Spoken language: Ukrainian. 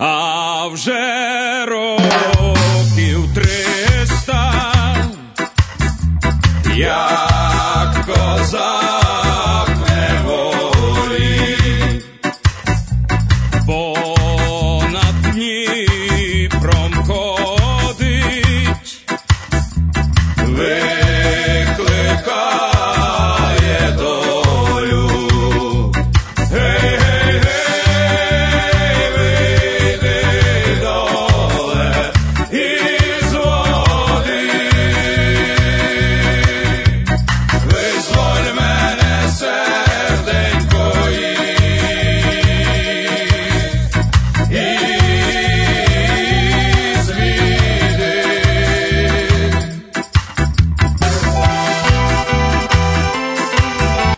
а вже років 300, як козак неволі, понад Дніпром ходить, викликає долю. Гей,